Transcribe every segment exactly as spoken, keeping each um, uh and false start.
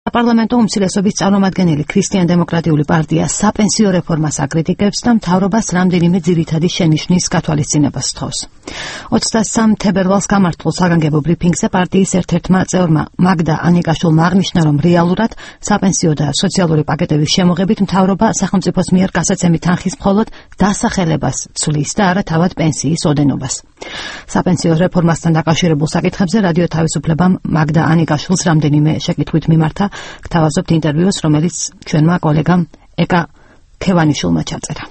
საპარლამენტო უმცირესობის წარმომადგენელი ქრისტიან-დემოკრატიული პარტია საპენსიო რეფორმას აკრიტიკებს და მთავრობას რამდენიმე ძირითადი შენიშვნის გათვალისწინებას სთხოვს. ოცდასამ თებერვალს გამართულ საგანგებო ბრიფინგზე პარტიის ერთ-ერთმა წევრმა მაგდა ანიკაშვილმა აღნიშნა, რომ რეალურად საპენსიო და სოციალური პაკეტების შემოღებით მთავრობა სახელმწიფოს მიერ გასაცემი თანხის მხოლოდ დასახელებას ცვლის და არა თავად პენსიის ოდენობას. საპენსიო რეფორმასთან დაკავშირებულ საკითხებზე რადიო თავისუფლებამ მაგდა ანიკაშვილს რამდენიმე შეკითხვით მიმართა. გთავაზობთ ინტერვიუს, რომელიც ჩვენმა კოლეგამ ეკა ქევანიშვილმა ჩაწერა.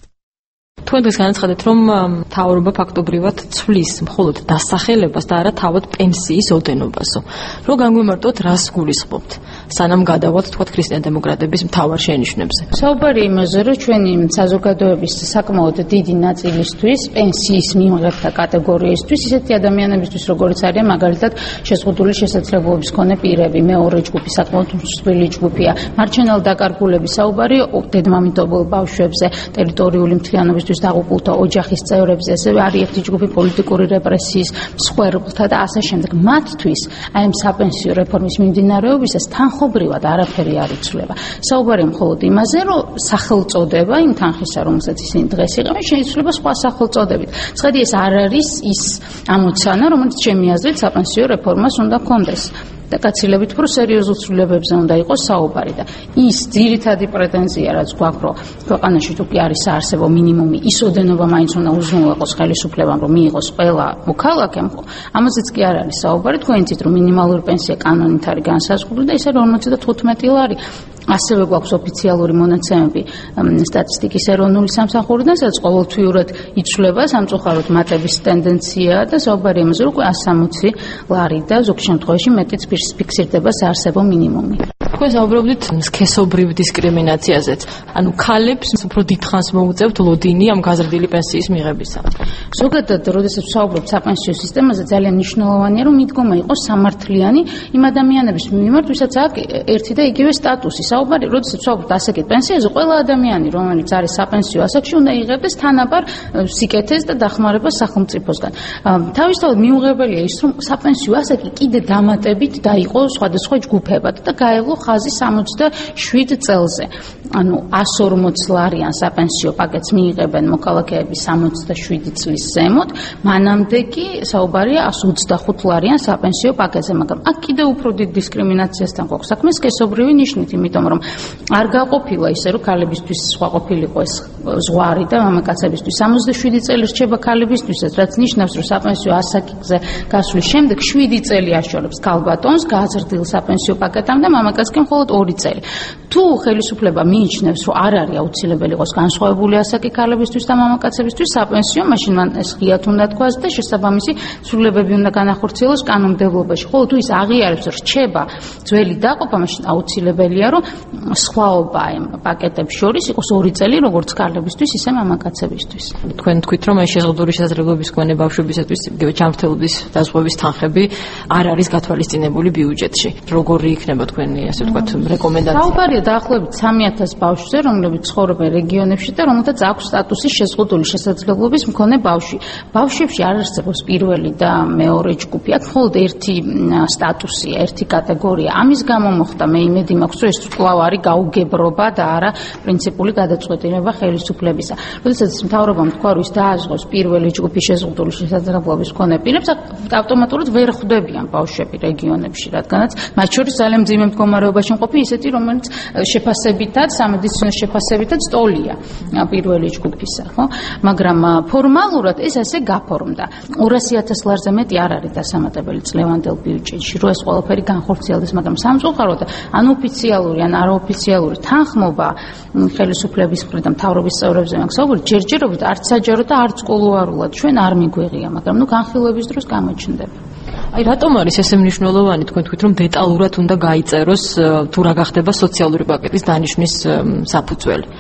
თქვენ დღეს განაცხადეთ, რომ მთავრობა ფაქტობრივად ცვლის მხოლოდ დასახელებას და არა თავად პენსიის ოდენობასო. რო განგვიმარტოთ, რას გულისხმობთ? სანამ გადავალთ თქვათ ქრისტიან-დემოკრატების მთავარ შენიშვნებზე. საუბარი იმაზე, რომ ჩვენი საზოგადოების საკმაოდ დიდი ნაწილისთვის, პენსიის მიღებთა კატეგორიისთვის, ისეთი ადამიანებისთვის, როგორიც არიან მაგალითად შეზღუდული შესაძლებლობის მქონე პირები, მეორე ჯგუფი, საკმაოდ მსხვილი ჯგუფია, მარჯვენალ დაკარგულების საუბარი დედმამიტობელ ბავშვებზე, ტერიტორიული მთლიანობისთვის დაღუპულთა ოჯახის წევრებზე, ასევე არის ერთი ჯგუფი პოლიტიკური რეპრესიის მსხვერპლთა და ასე შემდეგ. მათთვის აი ამ საპენსიო რეფორმის მიმდინარეობისას თანხობრივად არაფერი არ იცვლება. საუბარი მხოლოდ იმაზე, რომ სახელწოდება იმ თანხისა, რომელსაც ისინი დღეს იღებენ, შეიცვლება სხვა სახელწოდებით. ცხადი ეს არ არის ის ამოცანა, რომელიც ჩემი აზრით საპენსიო რეფორმას უნდა ჰქონდეს. და გაცილებით უფრო სერიოზულ ცვლილებებზე უნდა იყოს საუბარი და ის ძირითადი პრეტენზია, რაც გვაქვს, რომ ქვეყანაში თუ კი არის საარსებო მინიმუმი, ის ოდენობა მაინც უნდა უზრუნველყოს ხელისუფლებამ, რომ მიიღოს ყველა მოქალაქემ, ამაზეც კი არ არის საუბარი. თქვენ იცით, რომ მინიმალური პენსია კანონით არის განსაზღვრული და ის არის ორმოცდა თხუთმეტი ლარი. ასევე გვაქვს ოფიციალური მონაცემები სტატისტიკის ეროვნული სამსახურიდან, სადაც ყოველთვიურად იცვლება სამწუხაროდ მატების ტენდენცია და საუბარი იმაზე, რომ ასი სამოცი ლარი და ზოგ შემთხვევაში მეტიც ფიქსირდება საარსებო მინიმუმი. თქვენ საუბრობდით სქესობრივ დისკრიმინაციაზეც. ანუ ქალებს უფრო დიდხანს მოუწევთ ლოდინი ამ გაზრდილი პენსიის მიღებისა. ზოგადად, როდესაც ვსაუბრობთ საპენსიო სისტემაზე, ძალიან მნიშვნელოვანია, რომ მიდგომა იყოს სამართლიანი იმ ადამიანების მიმართ, ვისაც აქვს ერთი და იგივე სტატუსი. საუბარი, როდესაც ვსაუბრობთ ასაკით პენსიაზე, ყველა ადამიანი, რომელიც არის საპენსიო ასაკში, უნდა იღებდეს თანაბარ სიკეთეს და დახმარებას სახელმწიფოსგან. თავისთავად მიუღებელია ის, რომ საპენსიო ასაკი კიდე დამატებით დაიყო სხვადასხვა ჯგუფებად და გაევლო ხაზი სამოცდაშვიდ წელზე. ანუ ასი ორმოც ლარიან საპენსიო პაკეტს მიიღებენ მოქალაქეები სამოცდაშვიდი წლის ზემოთ, მანამდე კი საუბარია ასი ოცდახუთ ლარიან საპენსიო პაკეტზე, მაგრამ აქ კიდევ უფრო დიდ დისკრიმინაციასთან გვაქვს საქმე სქესობრივი ნიშნით, იმიტომ რომ არ გაყოფილა ისე, რომ ქალებისთვის სხვა ყოფილიყო ეს ზღვარი და მამაკაცებისთვის სამოცდაშვიდი წელი რჩება ქალებისთვისაც, რაც ნიშნავს, რომ საპენსიო ასაკზე გასვლის შემდეგ შვიდი წელი აშორებს ქალბატონს გაზრდილ საპენსიო პაკეტამ და მამაკაცს კი მხოლოდ ორი წელი. თუ ხელისუფლება მიიჩნევს, რომ არ არის აუცილებელი იყოს განსხვავებული ასაკი ქალებისთვის და მამაკაცებისთვის საპენსიო, მაშინ მან ეს ღიად უნდა თქვას და შესაბამისი ცვლილებები უნდა განახორციელოს კანონმდებლობაში. ხოლო თუ ის აღიარებს, რომ რჩება ძველი დაყოფა, მაშინ აუცილებელია, რომ სხვაობა ამ პაკეტებს შორის იყოს ორი წელი, როგორც ქალებისთვის, ისე მამაკაცებისთვის. თქვენ თქვით, რომ ეს შეზღუდული შესაძლებლობის მქონე ბავშვებისათვის ჯანმრთელობის დაზღვევის თანხები არ არის გათვალისწინებული ბიუჯეტში. როგორი იქნება თქვენი, ასე ვთქვათ, რეკომენდაცია? საუბარია დაახლოებით სამი ათასი ბავშვზე, რომლებიც ცხოვრობენ რეგიონებში და რომელთაც აქვს სტატუსი შეზღუდული შესაძლებლობის მქონე ბავშვი. ბავშვებში არ არსებობს პირველი და მეორე ჯგუფი, აქ მხოლოდ ერთი სტატუსია, ერთი კატეგორია. ამის გამო მოხდა მე იმედი მაქვს, რომ ეს კვლავ არის გაუგებრობა და არა პრინციპული გადაწყვეტილება ხელისუფლებისა. როდესაც მთავრობამ თქვა, რომ ის დააზღოს პირველი ჯგუფი შეზღუდული შესაძლებლობის მქონე პირებს, ავტომატურად ვერ ხვდებიან ბავშვები რეგიონებში, რადგანაც მათ შორის ძალიან მძიმე მდგომარეობაში მყოფი ისეთი, რომელიც შეფასებითად, სამედიცინო შეფასებითად სტოლია პირველი ჯგუფისა, ხო? მაგრამ ფორმალურად ეს ასე გაფორმდა. ორასი ათას ლარზე მეტი არ არის დასამატებელი წლევანდელ ბიუჯეტში, რომ ეს ყველაფერი განხორციელდეს, მაგრამ სამწუხაროდ ან ოფიციალური, ან არაოფიციალური თანხმობა ხელისუფლების მხრიდან მთავრობის წევრებზე მაქვს საუბარი, ჯერჯერობით არც საჯარო და არც კულუარულად ჩვენ არ მიგვიღია, მაგრამ ნუ განხილვების დროს გამოჩნდება. აი რატომ არის ესე მნიშვნელოვანი, თქვენ თქვით, რომ დეტალურად უნდა გაიწეროს თუ რა გახდება სოციალური პაკეტის დანიშვნის საფუძველი?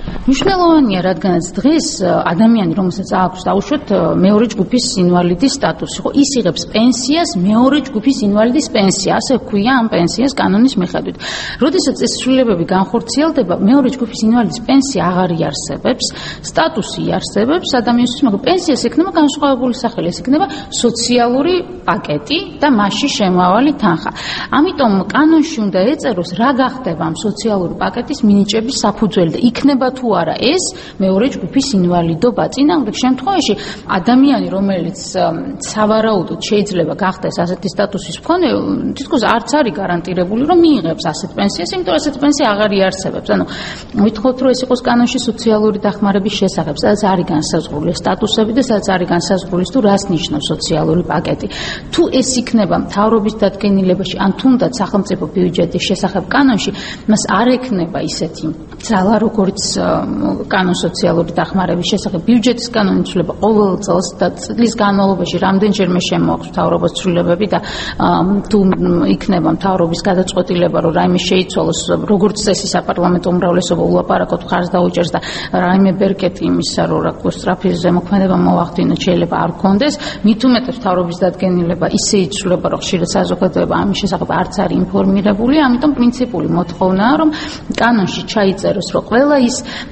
მნიშვნელოვანია, რადგანაც დღეს ადამიანი, რომელსაც აქვს დაუშვათ მეორე ჯგუფის ინვალიდის სტატუსი, ხო, ის იღებს პენსიას, მეორე ჯგუფის ინვალიდის პენსია, ასე ვქვია ამ პენსიას კანონის მიხედვით. როდესაც ეს ცვლილებები განხორციელდება, მეორე ჯგუფის ინვალიდის პენსია აღარ იარსებებს, სტატუსი იარსებებს ადამიანისთვის, მაგრამ პენსიას ექნება განსხვავებული სახელი, ეს იქნება სოციალური პაკეტი და მასში შემავალი თანხა. ამიტომ კანონში უნდა ეწეროს, რა გახდება ამ სოციალური პაკეტის მინიჭების საფუძველი და იქნება თუ არა ეს მეორე ჯგუფის ინვალიდობა. წინააღმდეგ შემთხვევაში ადამიანი, რომელიც სავარაუდოდ შეიძლება გახდეს ასეთი სტატუსის მქონე, თითქოს არც არის გარანტირებული, რომ მიიღებს ასეთ პენსიას, იმიტომ რომ ასეთ პენსია აღარ იარსებებს. ანუ ვითხოვთ, რომ ეს იყოს კანონში სოციალური დახმარების შესახებ, სადაც არის განსაზღვრული სტატუსები და სადაც არის განსაზღვრული თუ რას ნიშნავს სოციალური პაკეტი. თუ ეს იქნება მთავრობის დადგენილებაში, ან თუნდაც სახელმწიფო ბიუჯეტის შესახებ კანონში, მას არ ექნება ისეთი ძალა, როგორც კანონ სოციალური დახმარების შესახებ. ბიუჯეტის კანონი იცვლება ყოველ წელს და წლის განმავლობაში რამდენჯერმე შემოაქვს მთავრობას ცვლილებები და თუ იქნება მთავრობის გადაწყვეტილება, რომ რაიმე შეიცვალოს, როგორც წესი საპარლამენტო უმრავლესობა ულაპარაკოთ მხარს დაუჭერს და რაიმე ბერკეტი იმისა, რომ რა ქვია სწრაფი ზემოქმედება მოვახდინოთ, შეიძლება არ გქონდეს, მით უმეტეს მთავრობის დადგენილება ისე იცვლება, რომ ხშირად საზოგადოება ამის შესახებ არც არის ინფორმირებული, ამიტომ პრინციპული მოთხოვნაა, რომ კანონში ჩაიწეროს, რომ ყველა ის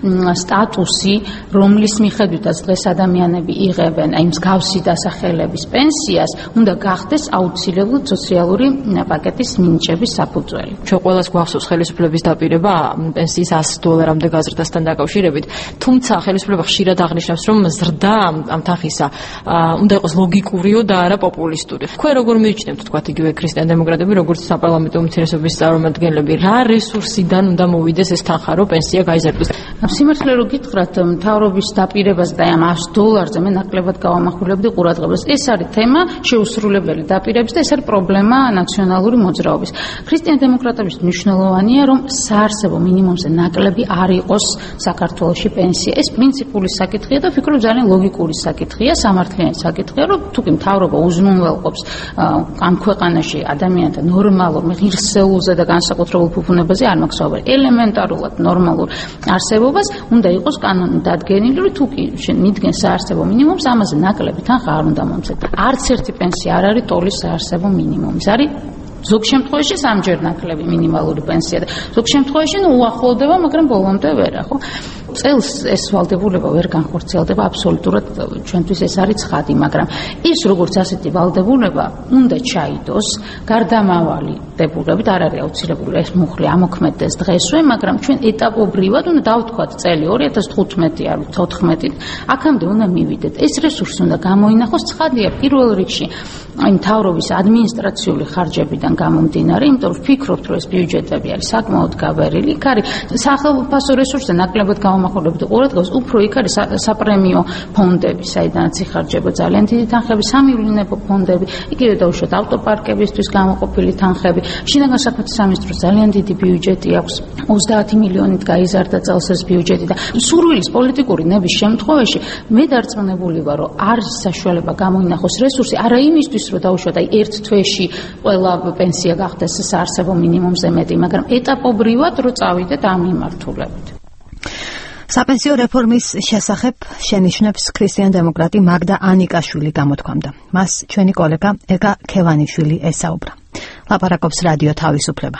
სტატუსი, რომლის მიხედვითაც დღეს ადამიანები იღებენ აი მსგავსი დასახელების პენსიას, უნდა გახდეს აუცილებლად სოციალური პაკეტის მინიჭების საფუძველი. ჩვენ ყველას გვახსოვს ხელისუფლების დაპირება პენსიის ასი დოლარამდე გაზრდასთან დაკავშირებით, თუმცა ხელისუფლება ხშირად აღნიშნავს, რომ ზრდა ამ თანხისა უნდა იყოს ლოგიკურიო და არა პოპულისტური. თქვენ როგორ მიიჩნევთ, თქვათ იგივე ქრისტიან დემოკრატები, როგორც საპარლამენტო უმცირესობის წარმომადგენლები, რა რესურსიდან უნდა მოვიდეს ეს თანხა, რომ პენსია გაიზარდოს? სიმართლე რომ გითხრათ, მთავრობის დაპირებას და ამ ასი დოლარზე მე ნაკლებად გავამახვილებდი ყურადღებას. ეს არის თემა შეუსრულებელი დაპირების და ეს არის პრობლემა ნაციონალური მოძრაობის. ქრისტიან დემოკრატების მნიშვნელოვანია, რომ საარსებო მინიმუმზე ნაკლები არ იყოს საქართველოში პენსია. ეს პრინციპული საკითხია და ვფიქრობ ძალიან ლოგიკური საკითხია, სამართლიანი საკითხია, რომ თუკი მთავრობა უზრუნველყოფს ამ ქვეყანაში ადამიანთა ნორმალურ, ღირსეულზე და განსაკუთრებულ ფუფუნებაზე არ მაქვს საუბარი. ელემენტარულად ნორმალურ არსებობას უნდა იყოს კანონით დადგენილი, რომ თუკი მიდგენ საარსებო მინიმუმს, ამაზე ნაკლები თანხა არ უნდა მომცეთ. არც ერთი პენსია არ არის ტოლის საარსებო მინიმუმი. არის ზოგ შემთხვევაში სამჯერ ნაკლები მინიმალური პენსია და ზოგ შემთხვევაში ნუ უახლოვდება, მაგრამ ბოლომდე ვერა, ხო? წელს ეს ვალდებულება ვერ განხორციელდება აბსოლუტურად, ჩვენთვის ეს არის ცხადი, მაგრამ ის როგორც ასეთი ვალდებულება უნდა ჩაიდოს გარდამავალი დებულებით, არ არის აუცილებელი ეს მუხლი ამოქმედდეს დღესვე, მაგრამ ჩვენ ეტაპობრივად უნდა დავთქვათ წელი ორი ათას თხუთმეტი არ თოთხმეტი, აქამდე უნდა მივიდეთ. ეს რესურსი უნდა გამოინახოს, ცხადია პირველ რიგში აი მთავრობის ადმინისტრაციული ხარჯებიდან გამომდინარე, იმიტომ რომ ვფიქრობთ, რომ ეს ბიუჯეტები არის საკმაოდ გაბერილი, იქ არის სახელმწიფო რესურსზე ნაკლებად გამომახვილებდი ყურადღებას, უფრო იქ არის საპრემიო ფონდები, საიდანაც იხარჯება ძალიან დიდი თანხები, სამივნებო ფონდები, იგივე დაუშვათ ავტოპარკებისთვის გამოყოფილი თანხები. შინაგან საქმეთა სამინისტროს ძალიან დიდი ბიუჯეტი აქვს, ოცდაათი მილიონით გაიზარდა წელს ეს ბიუჯეტი და სურვილის პოლიტიკური ნების შემთხვევაში მე დარწმუნებული ვარ, რომ არის საშუალება გამოინახოს რესურსი არა იმისთვის, რომ დაუშვათ აი ერთ თვეში ყველა პენსია გახდეს საარსებო მინიმუმზე მეტი, მაგრამ ეტაპობრივად რო წავიდეთ ამ მიმართულებით. საპენსიო რეფორმის შესახებ შენიშვნებს ქრისტიან დემოკრატი მაგდა ანიკაშვილი გამოთქვამდა. მას ჩვენი კოლეგა ეკა ქევანიშვილი ესაუბრა. ლაპარაკობს რადიო თავისუფლება.